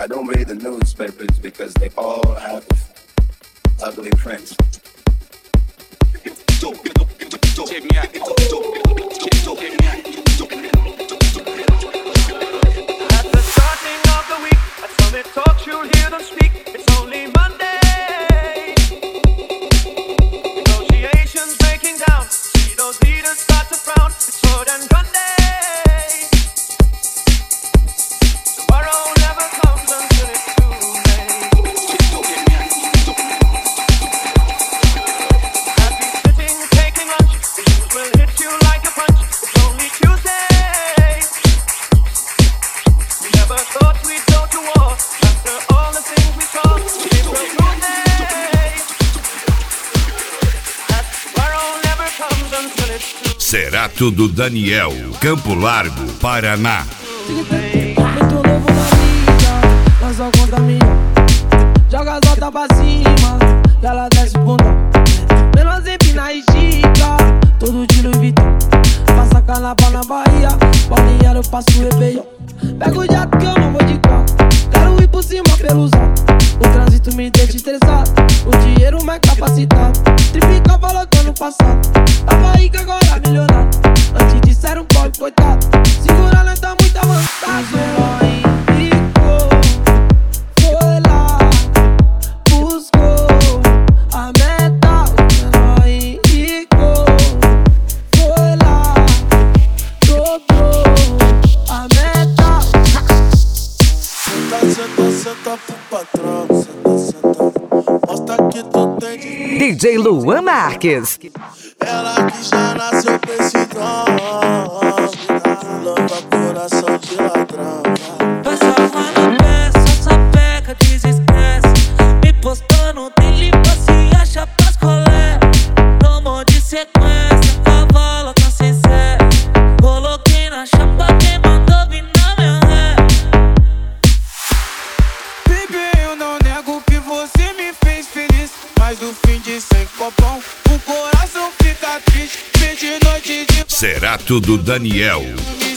I don't read the newspapers because they all have ugly prints. At the starting of the week, that's when they talk, you'll hear them speak. It's only Monday. Negotiations breaking down. See those leaders start to frown. It's sword and gun day. Tomorrow never comes until it's too late. Happy sitting, taking lunch. The news will hit you like a punch. It's only Tuesday. We never thought we'd go to war. After all the things we saw, April Fool's That tomorrow never comes until it's too late. Cerato do Daniel, Campo Largo, Paraná. Muito novo na mídia, não só contamina. Joga as notas pra cima, e ela desce o bundão. Menos empina e estica, tudo de Louis Vuitton. Passa carnaval na Bahia, Balneário eu passo o Réveillon. Pego o jato que eu não vou de carro, quero ir por cima pelos altos. O trânsito me deixa estressado, o dinheiro mais capacitado. Triplica valor do ano passado, tava rico agora milionário. Antes disseram pobre, coitado, segura nós tá muito avançado. Foi lá, buscou a meta, o menor enricou. Foi lá, dobrou a meta. Senta pro patrão, senta. Mostra que tu tem de... DJ Luan Marques. Ela que já nasceu com esse dom, lava coração de ladrão. Passa uma na peça, só pega, desestressa. Me postou no dele, você acha pras colé. Tomou de sequência, cavalo tá sem sé. Coloquei na chapa, quem mandou vir na minha ré. Baby, eu não nego que você me fez feliz, mas no fim de 100 copão, o coração fica triste. Fim de noite de... Cerato do Daniel.